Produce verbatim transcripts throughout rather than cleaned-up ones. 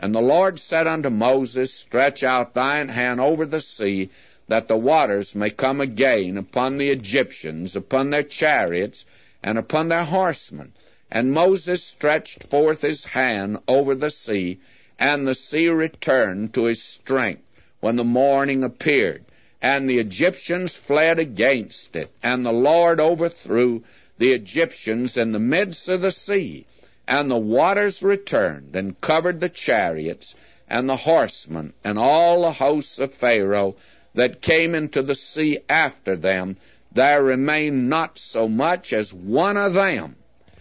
And the Lord said unto Moses, Stretch out thine hand over the sea, that the waters may come again upon the Egyptians, upon their chariots, and upon their horsemen. And Moses stretched forth his hand over the sea, and the sea returned to his strength when the morning appeared. And the Egyptians fled against it, and the Lord overthrew the Egyptians in the midst of the sea. And the waters returned, and covered the chariots, and the horsemen, and all the hosts of Pharaoh that came into the sea after them. There remained not so much as one of them.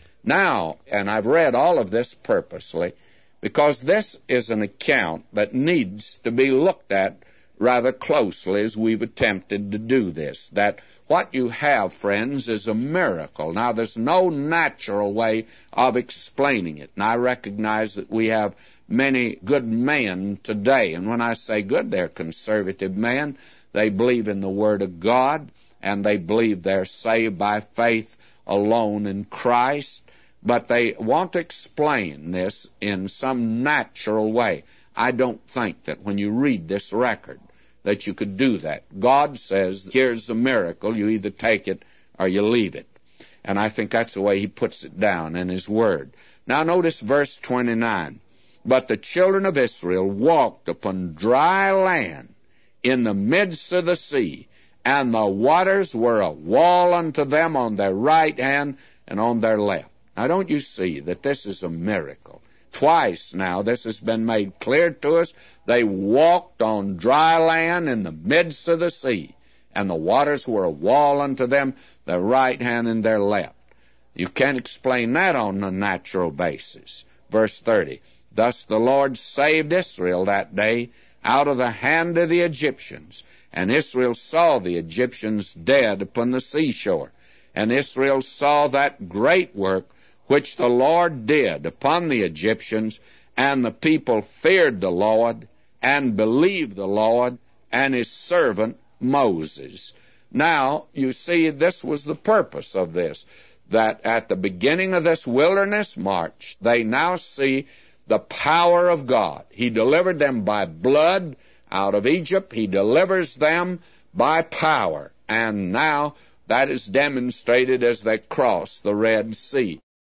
Now, and I've read all of this purposely, because this is an account that needs to be looked at rather closely as we've attempted to do this. That what you have, friends, is a miracle. Now, there's no natural way of explaining it. And I recognize that we have many good men today. And when I say good, they're conservative men. They believe in the Word of God, and they believe they're saved by faith alone in Christ. But they want to explain this in some natural way. I don't think that when you read this record that you could do that. God says, here's a miracle. You either take it or you leave it. And I think that's the way he puts it down in his word. Now notice verse twenty-nine. But the children of Israel walked upon dry land in the midst of the sea, and the waters were a wall unto them on their right hand and on their left. Now don't you see that this is a miracle? Twice now this has been made clear to us. They walked on dry land in the midst of the sea, and the waters were a wall unto them, their right hand and their left. You can't explain that on a natural basis. Verse thirty, Thus the Lord saved Israel that day out of the hand of the Egyptians. And Israel saw the Egyptians dead upon the seashore. And Israel saw that great work which the Lord did upon the Egyptians, and the people feared the Lord, and believed the Lord and his servant Moses. Now, you see, this was the purpose of this, that at the beginning of this wilderness march, they now see the power of God. He delivered them by blood out of Egypt. He delivers them by power. And now that is demonstrated as they cross the Red Sea.